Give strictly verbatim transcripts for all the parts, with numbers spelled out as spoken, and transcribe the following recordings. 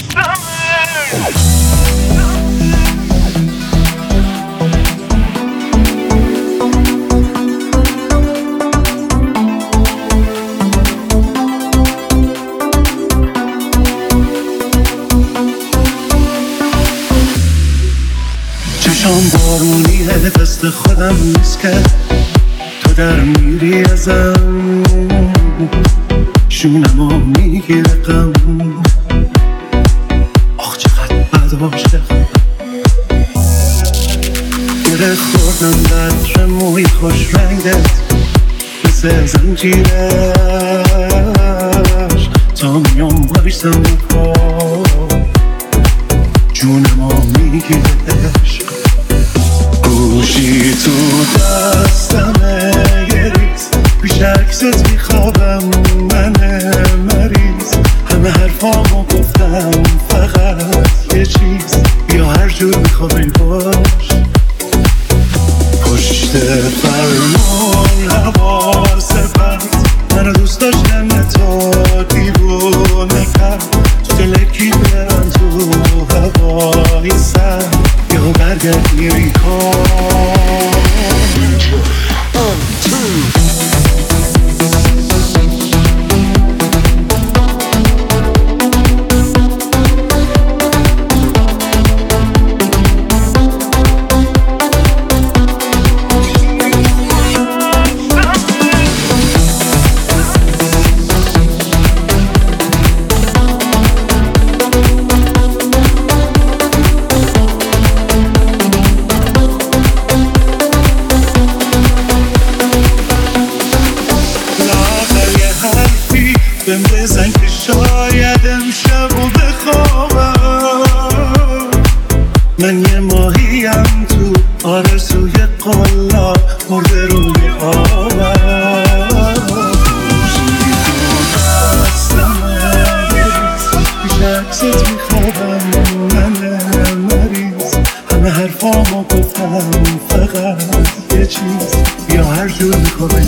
چشام بارونیه دست خودم نیست که تو در میری ازم شونمو میگیره غم آخ چقدر بد عاشقم گره خوردم در موی خوش رنگت مثل زنجیرش تا میام بایستم پا جونمو میگیرش گوشی تو دستمه یه ریز پیش عکست میخوابم من مریض همه حرفامو گفتم فقط یه چیز بیا هر جور میخوای باش پشت فرمون حواس بند منو دوست داشتن تو دیوونه کرد تو دلکی برم تو هوای سرد یهو برگرد میری کن بهم بزن که شاید امشب و بخوابم من یه ماهیم تو آرزوی قلا مرده روی آبم گوشی تو دستمه بریز پیش عکست میخوابم من مریض همه حرفامو گفتم فقط یه چیز بیا هر جور میخوای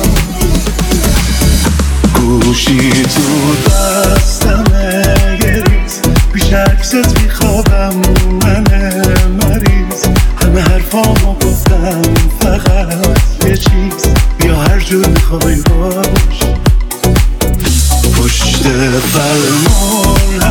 گوشی تو دستمه گریز پیش عکست میخوابم من مریض همه حرفامو گفتم فقط یه چیز بیا هر جور میخوای باش پشت فرمون